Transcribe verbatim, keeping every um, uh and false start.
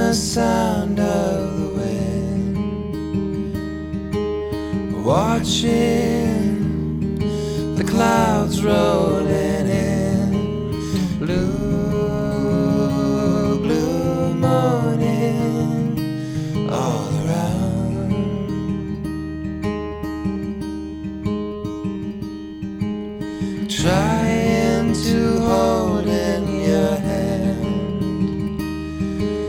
the sound of the wind, watching the clouds rolling in. Blue, blue morning all around. Try